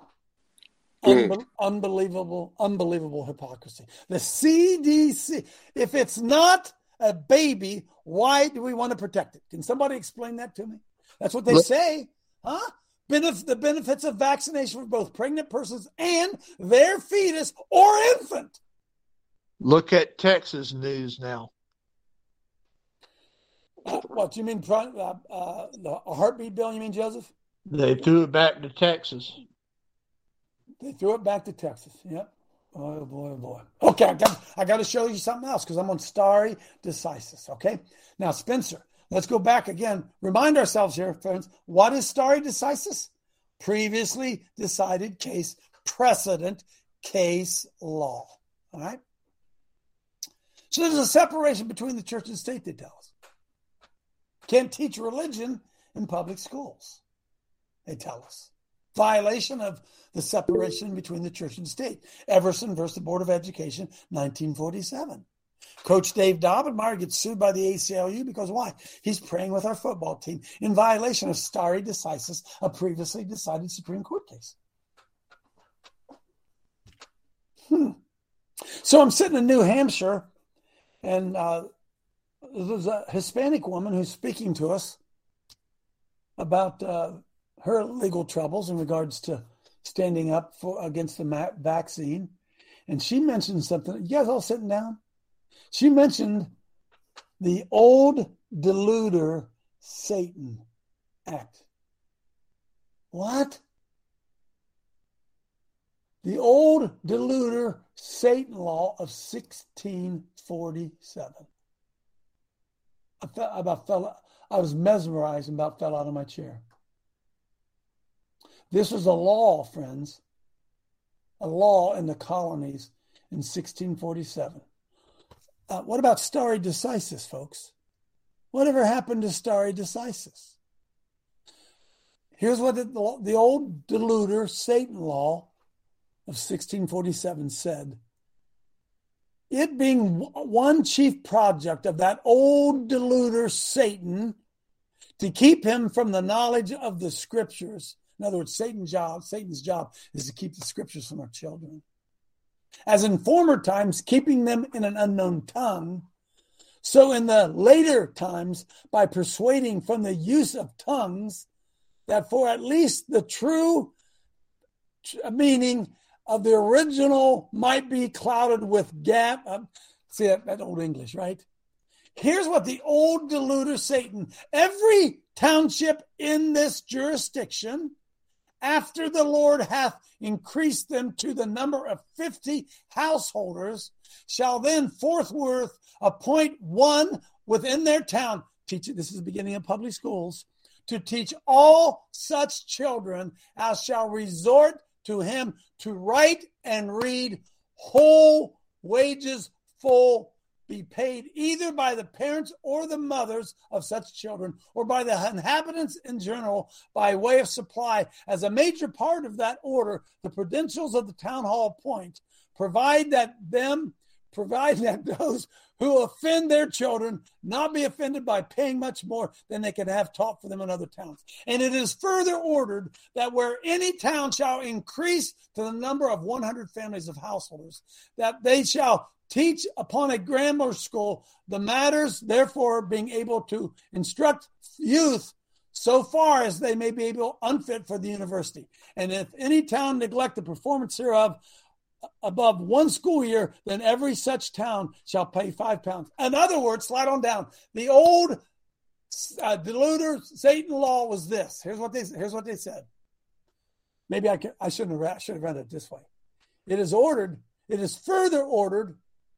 Unbelievable hypocrisy. The CDC, if it's not a baby, why do we want to protect it? Can somebody explain that to me? That's what they say. Huh? The benefits of vaccination for both pregnant persons and their fetus or infant. Look at Texas news now. What do you mean? The heartbeat bill, you mean, Joseph? They threw it back to Texas. They threw it back to Texas. Yep. Oh, boy, oh, boy. Okay, I got to show you something else because I'm on stare decisis, okay? Now, Spencer, let's go back again. Remind ourselves here, friends. What is stare decisis? Previously decided case, precedent case law. All right? So there's a separation between the church and state, they tell us. Can't teach religion in public schools, they tell us. Violation of the separation between the church and state. Everson versus the Board of Education, 1947. Coach Dave Daubenmire gets sued by the ACLU because why? He's praying with our football team in violation of stare decisis, a previously decided Supreme Court case. So I'm sitting in New Hampshire, and there's a Hispanic woman who's speaking to us about her legal troubles in regards to standing up against the vaccine. And she mentioned something. You guys all sitting down? She mentioned the old deluder Satan Act. What? The old deluder Satan law of 1647. I was mesmerized and about fell out of my chair. This was a law, friends, a law in the colonies in 1647. What about stare decisis, folks? Whatever happened to stare decisis? Here's what the old deluder Satan law of 1647 said. It being one chief project of that old deluder Satan to keep him from the knowledge of the scriptures. In other words, Satan's job is to keep the scriptures from our children. As in former times, keeping them in an unknown tongue, so in the later times, by persuading from the use of tongues, that for at least the true meaning of the original might be clouded with see that old English, right? Here's what the old deluder Satan, every township in this jurisdiction, after the Lord hath increased them to the number of 50 householders, shall then forthwith appoint one within their town, this is the beginning of public schools, to teach all such children as shall resort to him to write and read, whole wages full be paid either by the parents or the mothers of such children or by the inhabitants in general by way of supply. As a major part of that order, the credentials of the town hall appoint provide that those who offend their children not be offended by paying much more than they can have taught for them in other towns. And it is further ordered that where any town shall increase to the number of 100 families of householders, that they shall teach upon a grammar school the matters, therefore being able to instruct youth so far as they may be able unfit for the university. And if any town neglect the performance hereof above one school year, then every such town shall pay £5. In other words, slide on down. The old deluder Satan law was this. Here's what they said. Maybe I should have read it this way. It is further ordered.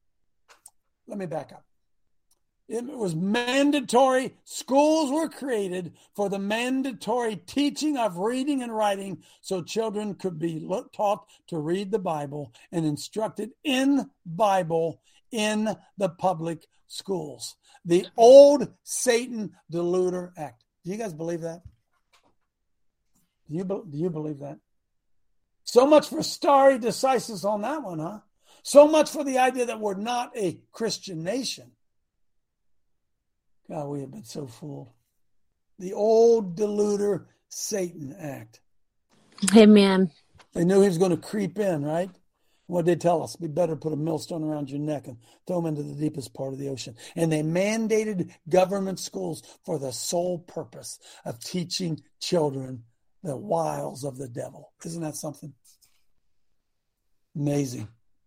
Let me back up. It was mandatory. Schools were created for the mandatory teaching of reading and writing so children could be taught to read the Bible and instructed in Bible in the public schools. The old Satan Deluder Act. Do you guys believe that? Do you believe that? So much for stare decisis on that one, huh? So much for the idea that we're not a Christian nation. God, we have been so fooled. The old deluder Satan act. Amen. They knew he was going to creep in, right? What did they tell us? We better put a millstone around your neck and throw him into the deepest part of the ocean. And they mandated government schools for the sole purpose of teaching children the wiles of the devil. Isn't that something? Amazing.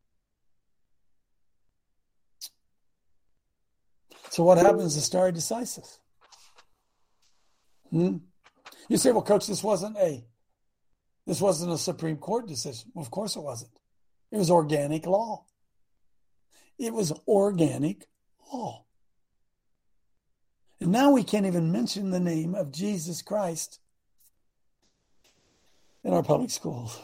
So what happens to stare decisis? You say, well, Coach, this wasn't a Supreme Court decision. Well, of course it wasn't. It was organic law. It was organic law. And now we can't even mention the name of Jesus Christ in our public schools.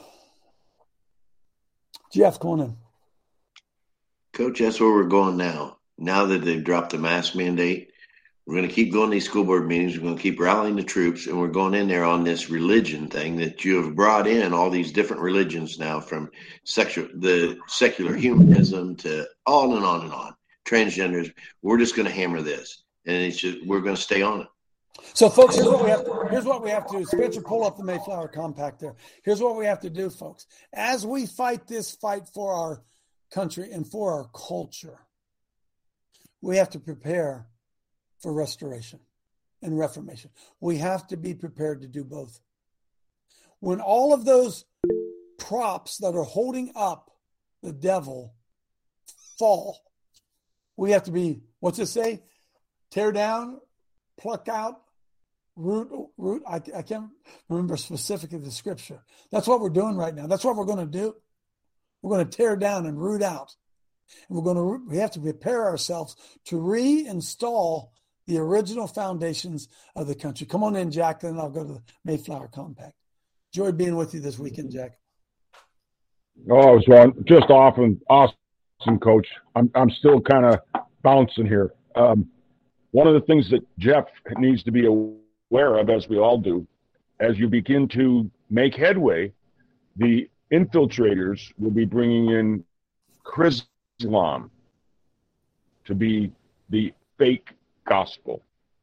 Jeff, come on in. Coach, that's where we're going now. Now that they've dropped the mask mandate, we're going to keep going to these school board meetings. We're going to keep rallying the troops, and we're going in there on this religion thing that you have brought in all these different religions now, from the secular humanism to on and on and on. Transgenders. We're just going to hammer this, and we're going to stay on it. So, folks, here's what we have to do. Spencer, pull up the Mayflower Compact there. Here's what we have to do, folks. As we fight this fight for our country and for our culture, we have to prepare for restoration and reformation. We have to be prepared to do both. When all of those props that are holding up the devil fall, we have to be, what's it say? Tear down, pluck out, root. I can't remember specifically the scripture. That's what we're doing right now. That's what we're going to do. We're going to tear down and root out. And we have to prepare ourselves to reinstall the original foundations of the country. Come on in, Jack, then I'll go to the Mayflower Compact. Enjoyed being with you this weekend, Jack. Oh, it was just awesome, Coach. I'm still kind of bouncing here. One of the things that Jeff needs to be aware of, as we all do, as you begin to make headway, the infiltrators will be bringing in Islam to be the fake gospel.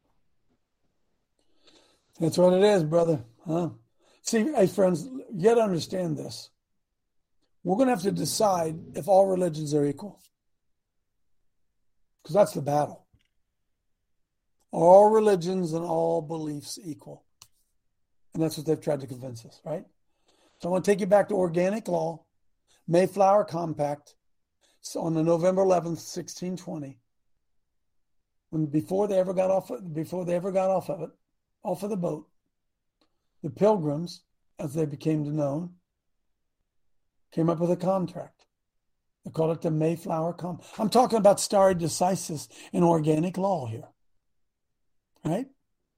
That's what it is, brother. Huh? See, hey, friends, you got to understand this. We're going to have to decide if all religions are equal, because that's the battle. All religions and all beliefs equal. And that's what they've tried to convince us, right? So I want to take you back to organic law, Mayflower Compact. So on the November 11th, 1620, before they ever got off of the boat, the Pilgrims, as they became known, came up with a contract. They called it the Mayflower Compact. I'm talking about stare decisis in organic law here, right?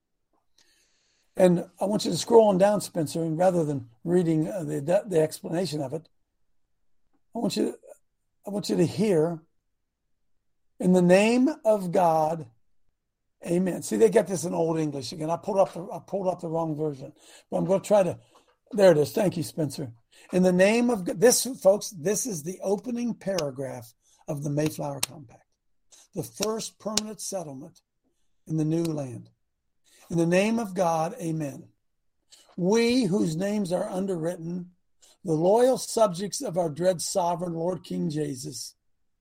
And I want you to scroll on down, Spencer, and rather than reading the explanation of it, I want you to hear, in the name of God, amen. See, they get this in Old English again. I pulled up the wrong version, but I'm going to try to. There it is. Thank you, Spencer. In the name of this, folks, this is the opening paragraph of the Mayflower Compact, the first permanent settlement in the new land. In the name of God, amen. We, whose names are underwritten, the loyal subjects of our dread sovereign, Lord King James,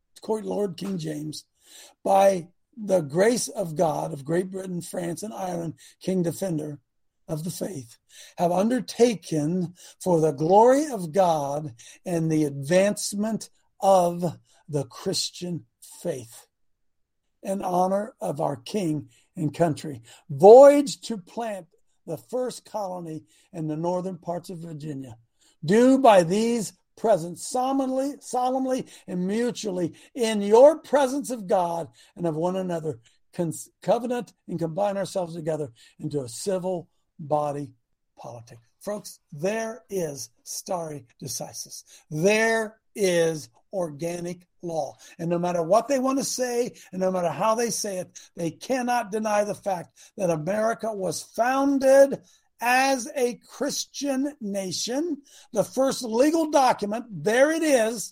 by the grace of God of Great Britain, France, and Ireland, King Defender of the faith, have undertaken for the glory of God and the advancement of the Christian faith, in honor of our King and country, voyage to plant the first colony in the northern parts of Virginia, do by these present solemnly and mutually in your presence of God and of one another, covenant and combine ourselves together into a civil body politic. Folks, there is stare decisis. There is organic law. And no matter what they want to say, and no matter how they say it, they cannot deny the fact that America was founded as a Christian nation. The first legal document, there it is.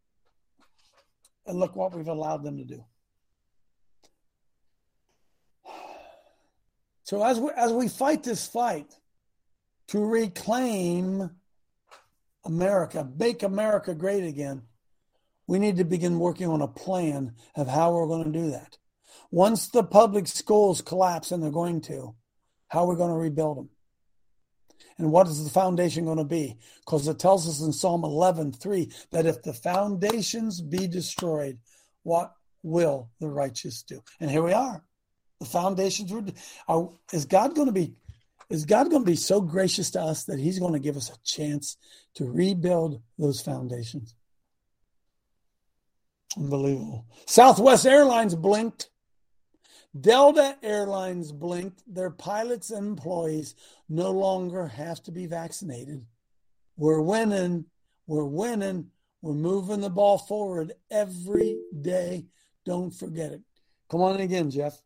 And look what we've allowed them to do. So as we fight this fight to reclaim America, make America great again, we need to begin working on a plan of how we're going to do that. Once the public schools collapse, and they're going to, how are we going to rebuild them? And what is the foundation going to be? Because it tells us in Psalm 11:3 that if the foundations be destroyed, what will the righteous do? And here we are. The foundations are. Is God going to be so gracious to us that he's going to give us a chance to rebuild those foundations? Unbelievable. Southwest Airlines blinked. Delta Airlines blinked. Their pilots and employees no longer have to be vaccinated. We're winning. We're winning. We're moving the ball forward every day. Don't forget it. Come on again, Jeff.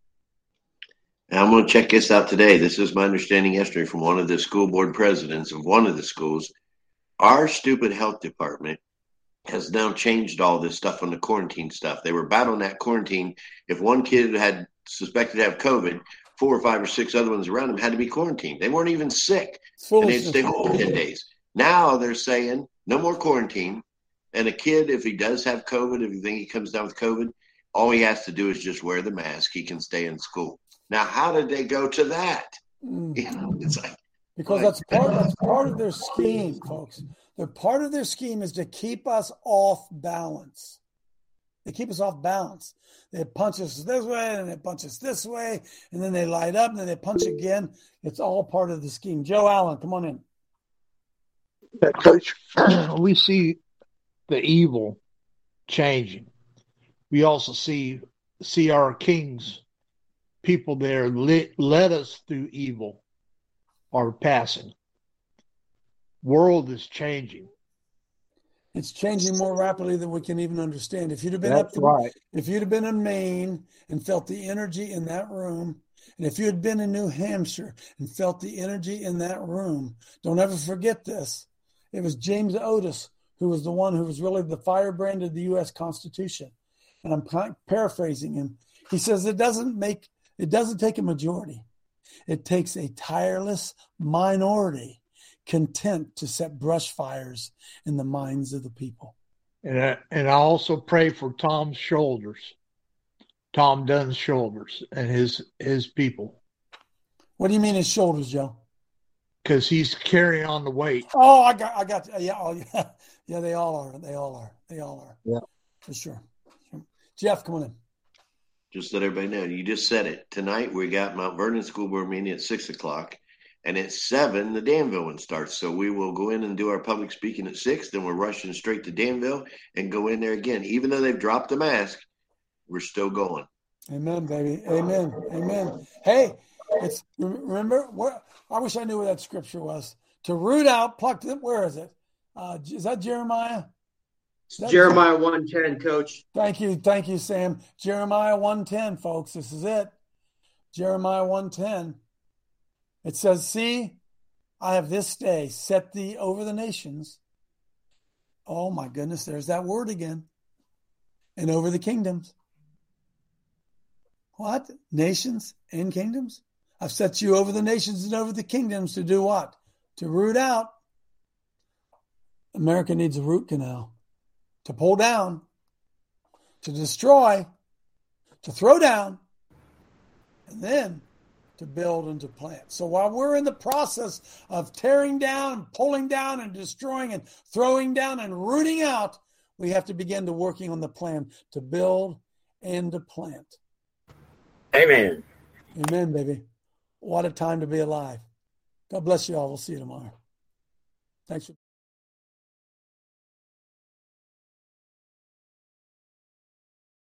I'm going to check this out today. This is my understanding yesterday from one of the school board presidents of one of the schools. Our stupid health department has now changed all this stuff on the quarantine stuff. They were battling that quarantine. If one kid had suspected to have COVID, 4 or 5 or 6 other ones around him had to be quarantined. They weren't even sick, and they'd stay home for 10 days. Now they're saying no more quarantine. And a kid, if he does have COVID, if you think he comes down with COVID, all he has to do is just wear the mask. He can stay in school. Now, how did they go to that? It's like, because that's part of their scheme, folks. They're part of their scheme is to keep us off balance. They keep us off balance. They punch us this way, and they punch us this way, and then they light up, and then they punch again. It's all part of the scheme. Joe Allen, come on in. Yeah, Coach, we see the evil changing. We also see our kings, people there led us through evil, are passing. World is changing. It's changing more rapidly than we can even understand. If you'd have been if you'd have been in Maine and felt the energy in that room, and if you had been in New Hampshire and felt the energy in that room, don't ever forget this. It was James Otis who was the one who was really the firebrand of the U.S. Constitution. And I'm paraphrasing him. He says it doesn't take a majority. It takes a tireless minority content to set brush fires in the minds of the people. And I also pray for Tom's shoulders, Tom Dunn's shoulders, and his people. What do you mean his shoulders, Joe? Because he's carrying on the weight. Oh, I got, yeah, they all are. Yeah, for sure. Jeff, come on in. Just let everybody know. You just said it. Tonight we got Mount Vernon School Board meeting at 6:00. And at 7, the Danville one starts. So we will go in and do our public speaking at 6. Then we're rushing straight to Danville and go in there again. Even though they've dropped the mask, we're still going. Amen, baby. Amen. Amen. Hey, remember, I wish I knew where that scripture was. To root out, pluck them. Where is it? Is that Jeremiah? Jeremiah 1:10, Coach. Thank you, Sam. Jeremiah 1:10, folks. This is it. Jeremiah 1:10. It says, see, I have this day set thee over the nations. Oh, my goodness, there's that word again. And over the kingdoms. What? Nations and kingdoms? I've set you over the nations and over the kingdoms to do what? To root out. America needs a root canal. To pull down. To destroy. To throw down. And then to build and to plant. So while we're in the process of tearing down, pulling down, and destroying and throwing down and rooting out, we have to begin to working on the plan to build and to plant. Amen. Amen, baby. What a time to be alive. God bless you all. We'll see you tomorrow. Thanks for